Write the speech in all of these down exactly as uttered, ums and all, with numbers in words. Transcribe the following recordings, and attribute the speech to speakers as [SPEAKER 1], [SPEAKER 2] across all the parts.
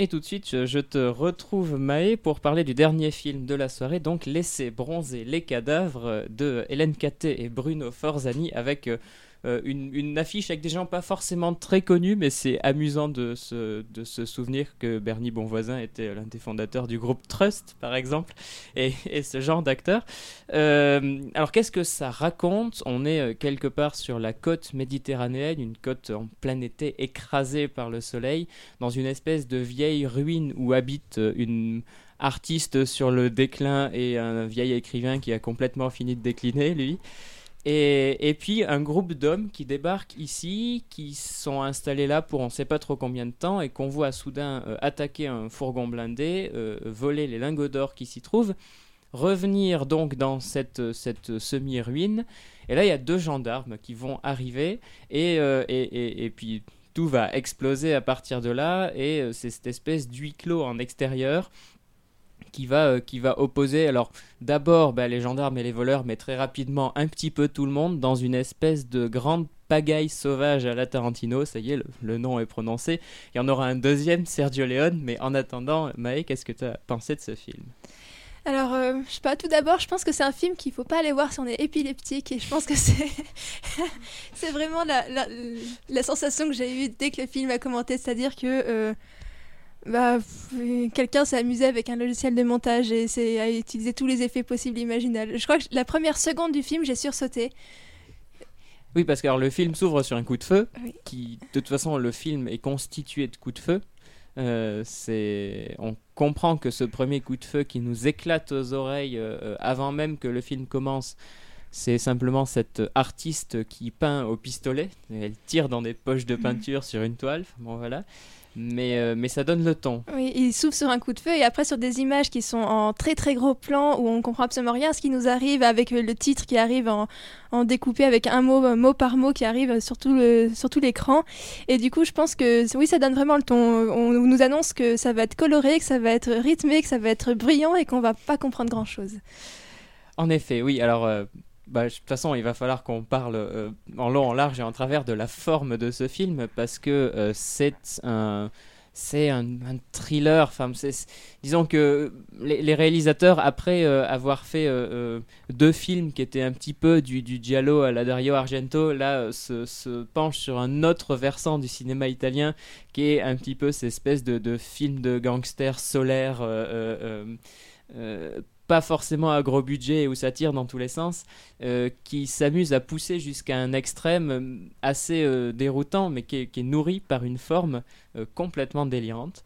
[SPEAKER 1] Et tout de suite, je, je te retrouve Maë pour parler du dernier film de la soirée, donc Laisser bronzer les cadavres de Hélène Cattet et Bruno Forzani avec euh, euh, une, une affiche avec des gens pas forcément très connus, mais c'est amusant de se, de se souvenir que Bernie Bonvoisin était l'un des fondateurs du groupe Trust, par exemple, et, et ce genre d'acteur. Euh, alors qu'est-ce que ça raconte ? On est euh, quelque part sur la côte méditerranéenne, une côte en plein été écrasée par le soleil, dans une espèce de vieille ruine où habite euh, une artiste sur le déclin et un vieil écrivain qui a complètement fini de décliner, lui. Et, et puis un groupe d'hommes qui débarquent ici, qui sont installés là pour on ne sait pas trop combien de temps et qu'on voit soudain euh, attaquer un fourgon blindé, euh, voler les lingots d'or qui s'y trouvent, revenir donc dans cette, cette semi-ruine. Et là, il y a deux gendarmes qui vont arriver et, euh, et, et, et puis tout va exploser à partir de là. Et euh, c'est cette espèce d'huis clos en extérieur qui va, euh, qui va opposer, alors d'abord bah, les gendarmes et les voleurs, mais très rapidement un petit peu tout le monde dans une espèce de grande pagaille sauvage à la Tarantino. Ça y est, le, le nom est prononcé. Il y en aura un deuxième, Sergio Leone, mais en attendant, Maë, qu'est-ce que tu as pensé de ce film ?
[SPEAKER 2] Alors, euh, je sais pas, tout d'abord, je pense que c'est un film qu'il faut pas aller voir si on est épileptique, et je pense que c'est c'est vraiment la, la, la sensation que j'ai eue dès que le film a commencé, c'est-à-dire que euh, bah, pff, quelqu'un s'est amusé avec un logiciel de montage et c'est, a utilisé tous les effets possibles et imaginables. Je crois que la première seconde du film, j'ai sursauté.
[SPEAKER 1] Oui, parce que alors, le film s'ouvre sur un coup de feu,
[SPEAKER 2] Oui.
[SPEAKER 1] qui, de toute façon, le film est constitué de coups de feu. Euh, c'est... On comprend que ce premier coup de feu qui nous éclate aux oreilles euh, avant même que le film commence, c'est simplement cette artiste qui peint au pistolet. Elle tire dans des poches de peinture sur une toile. Bon, voilà. Mais, euh, mais ça donne le ton.
[SPEAKER 2] Oui, il s'ouvre sur un coup de feu et après sur des images qui sont en très très gros plan où on comprend absolument rien à ce qui nous arrive, avec le titre qui arrive en, en découpé avec un mot, mot par mot qui arrive sur tout, le, sur tout l'écran. Et du coup, je pense que oui, ça donne vraiment le ton. On nous annonce que ça va être coloré, que ça va être rythmé, que ça va être brillant et qu'on va pas comprendre grand-chose.
[SPEAKER 1] En effet, oui. Alors... Euh... Bah, de toute façon, il va falloir qu'on parle euh, en long, en large et en travers de la forme de ce film parce que euh, c'est un, c'est un, un thriller. Enfin, c'est, c'est, disons que les, les réalisateurs, après euh, avoir fait euh, euh, deux films qui étaient un petit peu du, du giallo à la Dario Argento, là, euh, se, se penchent sur un autre versant du cinéma italien qui est un petit peu cette espèce de, de film de gangster solaire. Euh, euh, euh, pas forcément à gros budget où ça tire dans tous les sens, euh, qui s'amuse à pousser jusqu'à un extrême euh, assez euh, déroutant, mais qui est, qui est nourri par une forme euh, complètement délirante.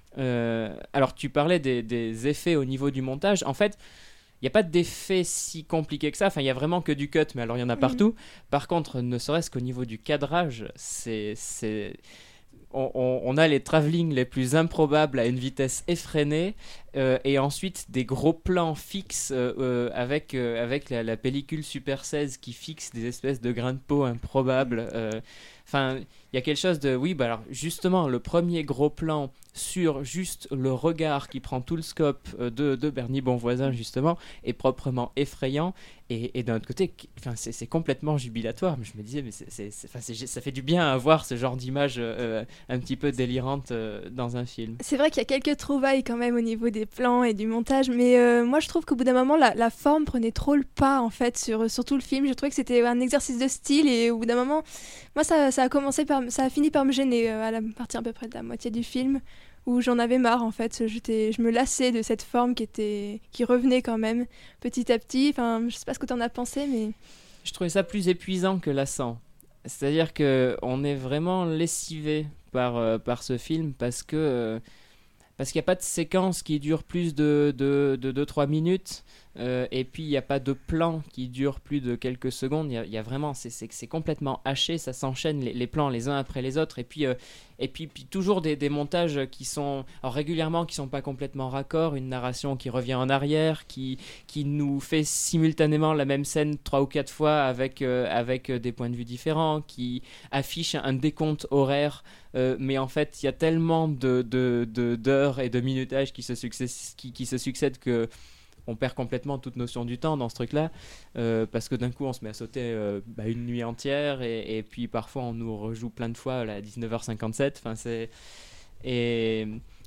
[SPEAKER 1] Euh, alors, tu parlais des, des effets au niveau du montage. En fait, il n'y a pas d'effets si compliqués que ça. Enfin, il n'y a vraiment que du cut, mais alors il y en a partout. Mmh. Par contre, ne serait-ce qu'au niveau du cadrage, c'est... c'est... On, on, on a les travelling les plus improbables à une vitesse effrénée euh, et ensuite des gros plans fixes euh, euh, avec, euh, avec la, la pellicule Super seize qui fixe des espèces de grains de peau improbables. Enfin, euh, il y a quelque chose de... Oui, bah alors justement, le premier gros plan sur juste le regard qui prend tout le scope de, de Bernie Bonvoisin, justement, est proprement effrayant. Et, et d'un autre côté, enfin, c'est, c'est complètement jubilatoire. Mais je me disais, mais c'est, c'est, c'est, enfin, c'est, ça fait du bien à voir ce genre d'image euh, un petit peu délirante euh, dans un film.
[SPEAKER 2] C'est vrai qu'il y a quelques trouvailles quand même au niveau des plans et du montage, mais euh, moi je trouve qu'au bout d'un moment, la, la forme prenait trop le pas en fait sur, sur tout le film. Je trouvais que c'était un exercice de style et au bout d'un moment, moi ça, ça a commencé par, ça a fini par me gêner euh, à la partir à peu près de la moitié du film, où j'en avais marre en fait. J'étais, je me lassais de cette forme qui était, qui revenait quand même petit à petit. Enfin, je sais pas ce que tu en as pensé, mais
[SPEAKER 1] je trouvais ça plus épuisant que lassant. C'est-à-dire que on est vraiment lessivé par euh, par ce film parce que euh, parce qu'il n'y a pas de séquence qui dure plus de de de deux trois minutes. Euh, et puis il n'y a pas de plan qui dure plus de quelques secondes. Il y a, il y a vraiment, c'est, c'est, c'est complètement haché, ça s'enchaîne les, les plans les uns après les autres. Et puis, euh, et puis, puis toujours des, des montages qui sont, alors régulièrement, qui sont pas complètement raccords, une narration qui revient en arrière, qui, qui nous fait simultanément la même scène trois ou quatre fois avec, euh, avec des points de vue différents, qui affiche un décompte horaire. Euh, mais en fait, il y a tellement de, de, de, d'heures et de minutage qui se succèdent, qui, qui se succèdent que on perd complètement toute notion du temps dans ce truc-là, euh, parce que d'un coup on se met à sauter euh, bah, une nuit entière et, et puis parfois on nous rejoue plein de fois là, à dix-neuf heures cinquante-sept. Enfin, c'est... Et,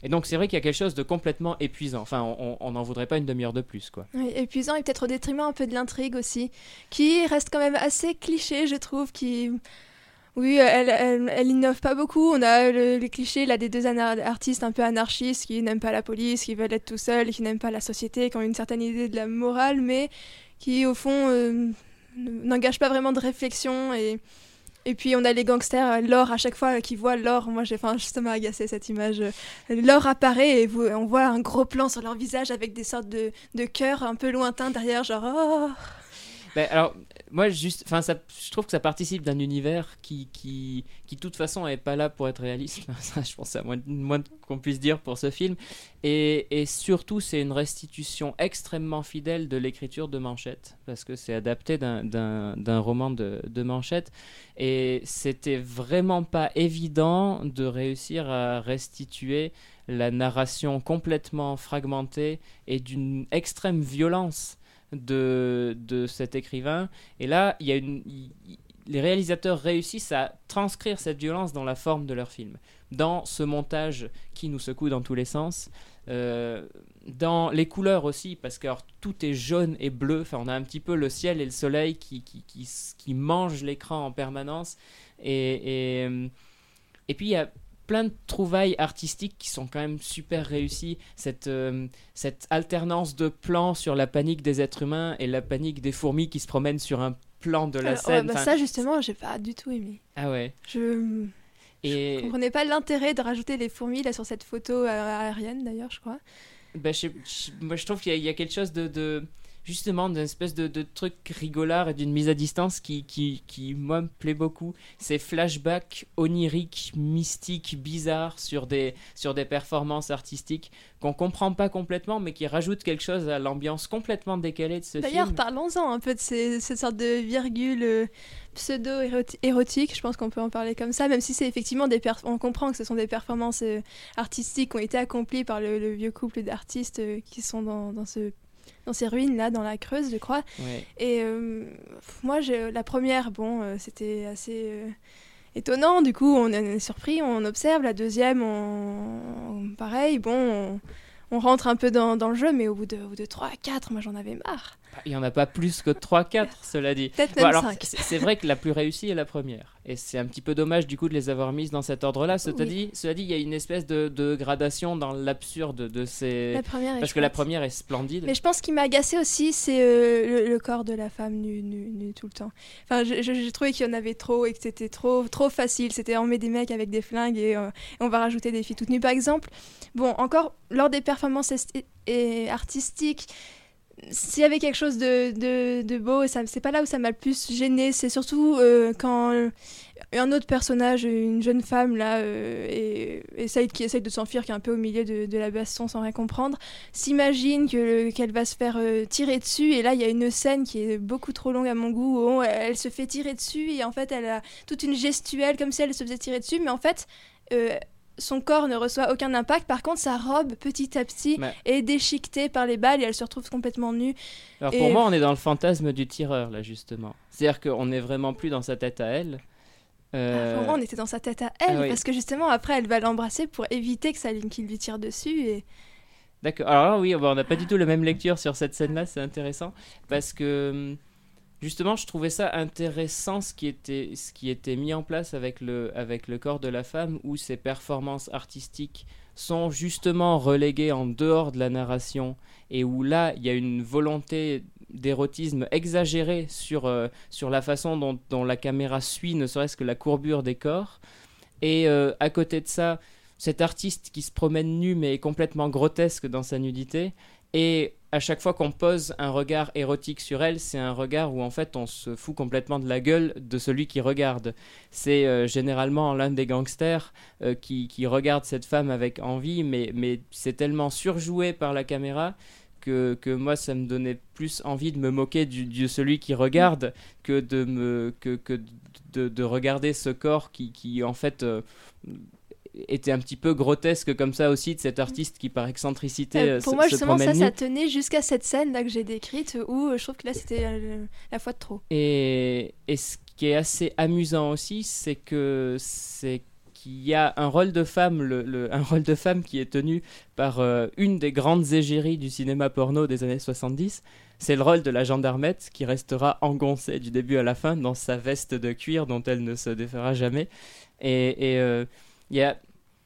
[SPEAKER 1] Et donc c'est vrai qu'il y a quelque chose de complètement épuisant. Enfin, on n'en voudrait pas une demi-heure de plus, quoi.
[SPEAKER 2] Oui, épuisant et peut-être au détriment un peu de l'intrigue aussi, qui reste quand même assez cliché, je trouve, qui... Oui, elle, elle, elle innove pas beaucoup. On a le, les clichés là, des deux anar- artistes un peu anarchistes qui n'aiment pas la police, qui veulent être tout seuls, qui n'aiment pas la société, qui ont une certaine idée de la morale, mais qui au fond euh, n'engagent pas vraiment de réflexion. Et, et puis on a les gangsters, Laure à chaque fois qui voit Laure, moi j'ai, enfin, ça m'a agacé cette image. Laure apparaît et vous, on voit un gros plan sur leur visage avec des sortes de, de cœurs un peu lointains derrière, genre oh.
[SPEAKER 1] Ben, alors, moi, juste, enfin, ça, je trouve que ça participe d'un univers qui, qui, qui, de toute façon, n'est pas là pour être réaliste. Ça, je pense, c'est à moins, moins qu'on puisse dire pour ce film. Et, et surtout, c'est une restitution extrêmement fidèle de l'écriture de Manchette, parce que c'est adapté d'un, d'un, d'un roman de, de Manchette. Et c'était vraiment pas évident de réussir à restituer la narration complètement fragmentée et d'une extrême violence de, de cet écrivain. Et là, il y a une, il, les réalisateurs réussissent à transcrire cette violence dans la forme de leur film, dans ce montage qui nous secoue dans tous les sens, euh, dans les couleurs aussi, parce que alors, tout est jaune et bleu. Enfin, on a un petit peu le ciel et le soleil qui, qui, qui, qui mangent l'écran en permanence. Et, et, et puis, il y a plein de trouvailles artistiques qui sont quand même super réussies. Cette, euh, cette alternance de plans sur la panique des êtres humains et la panique des fourmis qui se promènent sur un plan de la
[SPEAKER 2] Alors,
[SPEAKER 1] scène.
[SPEAKER 2] ouais, bah
[SPEAKER 1] enfin...
[SPEAKER 2] ça justement, j'ai pas du tout aimé.
[SPEAKER 1] Ah ouais.
[SPEAKER 2] Je...
[SPEAKER 1] Et...
[SPEAKER 2] je comprenais pas l'intérêt de rajouter les fourmis là sur cette photo aérienne d'ailleurs, je crois.
[SPEAKER 1] Bah, je, je, moi je trouve qu'il y a, il y a quelque chose de... de... justement d'une espèce de, de truc rigolard et d'une mise à distance qui, qui, qui moi me plaît beaucoup. Ces flashbacks oniriques, mystiques, bizarres sur des, sur des performances artistiques qu'on comprend pas complètement mais qui rajoutent quelque chose à l'ambiance complètement décalée de ce
[SPEAKER 2] D'ailleurs,
[SPEAKER 1] film.
[SPEAKER 2] D'ailleurs parlons-en un peu de ces, cette sorte de virgule euh, pseudo-érotique, je pense qu'on peut en parler comme ça, même si c'est effectivement des perf- on comprend que ce sont des performances euh, artistiques qui ont été accomplies par le, le vieux couple d'artistes euh, qui sont dans, dans ce dans ces ruines là, dans la Creuse, je crois.
[SPEAKER 1] Ouais.
[SPEAKER 2] Et euh, moi, j'ai, la première, bon, euh, c'était assez euh, étonnant. Du coup, on est surpris, on observe. La deuxième, on, on pareil, bon, on, on rentre un peu dans, dans le jeu, mais au bout de, au bout de trois à quatre, moi, j'en avais marre.
[SPEAKER 1] Il n'y en a pas plus que trois quatre, cela dit.
[SPEAKER 2] Peut-être
[SPEAKER 1] bon,
[SPEAKER 2] même
[SPEAKER 1] alors,
[SPEAKER 2] cinq.
[SPEAKER 1] c'est, c'est vrai que la plus réussie est la première. Et c'est un petit peu dommage du coup de les avoir mises dans cet ordre-là. Cela
[SPEAKER 2] Oui.
[SPEAKER 1] dit, cela dit, il y a une espèce de, de gradation dans l'absurde de ces...
[SPEAKER 2] La première est
[SPEAKER 1] Parce que la
[SPEAKER 2] chouette.
[SPEAKER 1] première est splendide.
[SPEAKER 2] Mais je pense qu'il m'a agacé aussi, c'est euh, le, le corps de la femme nue, nue, nue tout le temps. Enfin, je- je- j'ai trouvé qu'il y en avait trop et que c'était trop, trop facile. C'était on met des mecs avec des flingues et, euh, et on va rajouter des filles toutes nues, par exemple. Bon, encore, lors des performances est- et artistiques, s'il y avait quelque chose de, de, de beau, ça, c'est pas là où ça m'a le plus gêné. C'est surtout euh, quand euh, un autre personnage, une jeune femme, là, euh, et, essaye, qui essaye de s'enfuir, qui est un peu au milieu de, de la baston sans rien comprendre, s'imagine que, qu'elle va se faire euh, tirer dessus. Et là, il y a une scène qui est beaucoup trop longue à mon goût, où elle, elle se fait tirer dessus, et en fait, elle a toute une gestuelle, comme si elle se faisait tirer dessus, mais en fait... Euh, son corps ne reçoit aucun impact, par contre sa robe petit à petit
[SPEAKER 1] Mais...
[SPEAKER 2] est déchiquetée par les balles et elle se retrouve complètement nue.
[SPEAKER 1] Alors
[SPEAKER 2] et...
[SPEAKER 1] pour moi, on est dans le fantasme du tireur là justement. C'est-à-dire qu'on n'est vraiment plus dans sa tête à elle. Euh...
[SPEAKER 2] Ah, pour moi, on était dans sa tête à elle,
[SPEAKER 1] ah, oui.
[SPEAKER 2] parce que justement après elle va l'embrasser pour éviter que ça qu'il lui tire dessus. Et...
[SPEAKER 1] D'accord. Alors là, oui, on n'a pas du tout la même lecture sur cette scène-là, c'est intéressant parce que justement, je trouvais ça intéressant ce qui était, ce qui était mis en place avec le, avec le corps de la femme, où ses performances artistiques sont justement reléguées en dehors de la narration, et où là, il y a une volonté d'érotisme exagérée sur, euh, sur la façon dont, dont la caméra suit, ne serait-ce que la courbure des corps. Et euh, à côté de ça, cet artiste qui se promène nu, mais est complètement grotesque dans sa nudité, et à chaque fois qu'on pose un regard érotique sur elle, c'est un regard où en fait on se fout complètement de la gueule de celui qui regarde. C'est euh, généralement l'un des gangsters euh, qui, qui regarde cette femme avec envie, mais, mais c'est tellement surjoué par la caméra que, que moi ça me donnait plus envie de me moquer du, de celui qui regarde que de, me, que, que de, de regarder ce corps qui, qui en fait... Euh, était un petit peu grotesque comme ça aussi, de cet artiste qui par excentricité
[SPEAKER 2] euh,
[SPEAKER 1] se,
[SPEAKER 2] pour moi
[SPEAKER 1] se
[SPEAKER 2] justement ça
[SPEAKER 1] promène
[SPEAKER 2] ça
[SPEAKER 1] nu.
[SPEAKER 2] tenait jusqu'à cette scène là que j'ai décrite où euh, je trouve que là c'était euh, la fois de trop.
[SPEAKER 1] Et, et ce qui est assez amusant aussi, c'est que c'est qui a un rôle de femme, le, le, un rôle de femme qui est tenu par euh, une des grandes égéries du cinéma porno des années soixante-dix. C'est le rôle de la gendarmette qui restera engoncée du début à la fin dans sa veste de cuir dont elle ne se défera jamais. Et il euh, y a...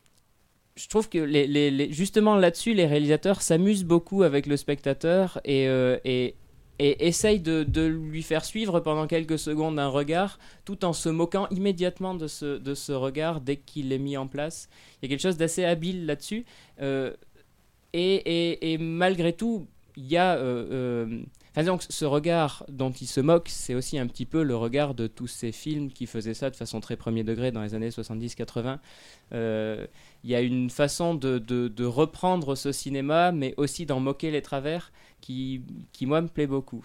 [SPEAKER 1] Je trouve que les, les, les, justement là-dessus, les réalisateurs s'amusent beaucoup avec le spectateur et, euh, et, et essayent de, de lui faire suivre pendant quelques secondes un regard, tout en se moquant immédiatement de ce, de ce regard dès qu'il est mis en place. Il y a quelque chose d'assez habile là-dessus. Euh, et, et, et malgré tout, il y a... Euh, euh, Enfin, donc, ce regard dont il se moque, c'est aussi un petit peu le regard de tous ces films qui faisaient ça de façon très premier degré dans les années soixante-dix quatre-vingts. Euh, il y a une façon de, de, de reprendre ce cinéma, mais aussi d'en moquer les travers, qui, qui moi, me plaît beaucoup.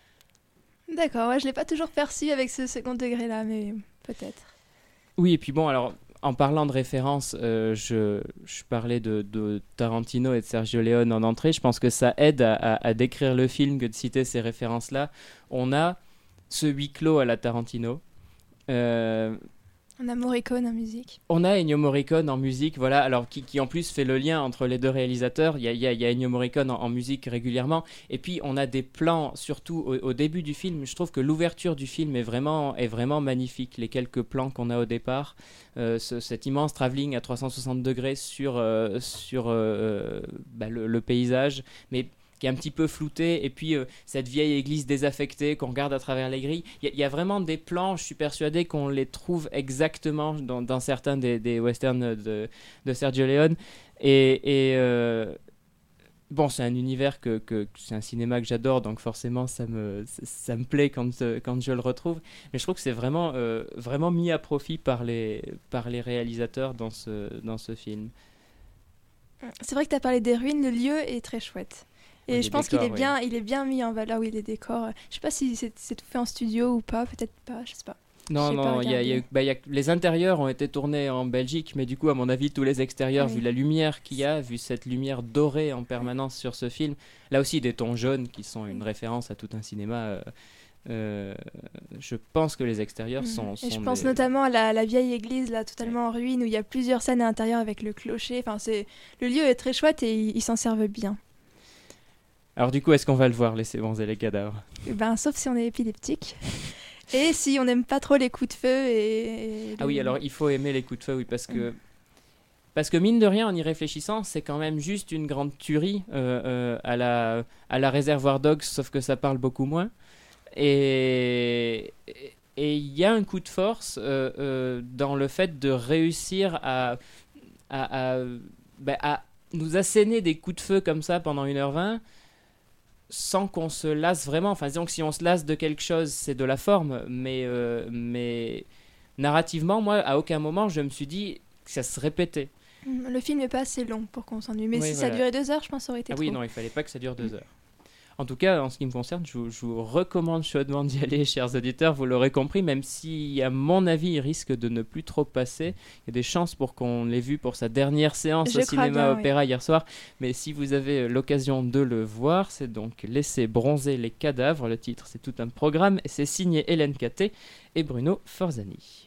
[SPEAKER 2] D'accord, ouais, je ne l'ai pas toujours perçu avec ce second degré-là, mais peut-être.
[SPEAKER 1] Oui, et puis bon, alors... En parlant de références, euh, je, je parlais de, de Tarantino et de Sergio Leone en entrée. Je pense que ça aide à, à, à décrire le film que de citer ces références-là. On a ce huis clos à la Tarantino. Euh,
[SPEAKER 2] on a Morricone en musique.
[SPEAKER 1] On a Ennio Morricone en musique, voilà, alors qui, qui en plus fait le lien entre les deux réalisateurs. Il y a, il y a, il y a Ennio Morricone en, en musique régulièrement. Et puis on a des plans, surtout au, au début du film. Je trouve que l'ouverture du film est vraiment, est vraiment magnifique. Les quelques plans qu'on a au départ. Euh, ce, cet immense travelling à trois cent soixante degrés sur, euh, sur euh, bah, le, le paysage, mais qui est un petit peu flouté, et puis euh, cette vieille église désaffectée qu'on regarde à travers les grilles. Il y, y a vraiment des plans, je suis persuadé qu'on les trouve exactement dans, dans certains des, des westerns de, de Sergio Leone. Et, et euh, bon, c'est un univers que, que, que c'est un cinéma que j'adore, donc forcément ça me, ça me plaît quand, quand je le retrouve. Mais je trouve que c'est vraiment, euh, vraiment mis à profit par les, par les réalisateurs dans ce, dans ce film.
[SPEAKER 2] C'est vrai que tu as parlé des ruines, le lieu est très chouette. Et
[SPEAKER 1] oui,
[SPEAKER 2] je pense
[SPEAKER 1] décors,
[SPEAKER 2] qu'il est,
[SPEAKER 1] oui.
[SPEAKER 2] bien, il est bien mis en valeur, oui, les décors. Je sais pas si c'est, c'est tout fait en studio ou pas, peut-être pas, je sais pas.
[SPEAKER 1] Non, non, y a, y a, bah, y a, les intérieurs ont été tournés en Belgique, mais du coup, à mon avis, tous les extérieurs, oui. vu la lumière qu'il y a, vu cette lumière dorée en permanence sur ce film, là aussi des tons jaunes qui sont une référence à tout un cinéma. Euh, euh, je pense que les extérieurs sont... sont
[SPEAKER 2] Et je pense
[SPEAKER 1] des...
[SPEAKER 2] notamment à la, la vieille église, là, totalement en ruine, où il y a plusieurs scènes à l'intérieur avec le clocher. Enfin, c'est... Le lieu est très chouette et ils, ils s'en servent bien.
[SPEAKER 1] Alors du coup, est-ce qu'on va le voir, les C'est bons et les cadavres ?
[SPEAKER 2] Ben, sauf si on est épileptique. Et si on n'aime pas trop les coups de feu et... et
[SPEAKER 1] ah oui, alors il faut aimer les coups de feu, oui, parce que... Mm. Parce que mine de rien, en y réfléchissant, c'est quand même juste une grande tuerie euh, euh, à, la, à la Réservoir Dogs, sauf que ça parle beaucoup moins. Et il y a un coup de force euh, euh, dans le fait de réussir à, à, à, bah, à nous asséner des coups de feu comme ça pendant une heure vingt, sans qu'on se lasse vraiment. Enfin, disons que si on se lasse de quelque chose, c'est de la forme, mais, euh, mais narrativement, moi, à aucun moment, je me suis dit que ça se répétait.
[SPEAKER 2] Le film n'est pas assez long pour qu'on s'ennuie, mais
[SPEAKER 1] oui,
[SPEAKER 2] si
[SPEAKER 1] voilà.
[SPEAKER 2] ça durait deux heures, je pense que ça aurait été
[SPEAKER 1] ah
[SPEAKER 2] trop.
[SPEAKER 1] oui, non, il fallait pas que ça dure deux heures. En tout cas, en ce qui me concerne, je vous, je vous recommande chaudement d'y aller, chers auditeurs, vous l'aurez compris, même si, à mon avis, il risque de ne plus trop passer. Il y a des chances pour qu'on l'ait vu pour sa dernière séance
[SPEAKER 2] je
[SPEAKER 1] au cinéma
[SPEAKER 2] bien,
[SPEAKER 1] opéra
[SPEAKER 2] oui.
[SPEAKER 1] hier soir. Mais si vous avez l'occasion de le voir, c'est donc Laisser bronzer les cadavres. Le titre, c'est tout un programme, et c'est signé Hélène Catté et Bruno Forzani.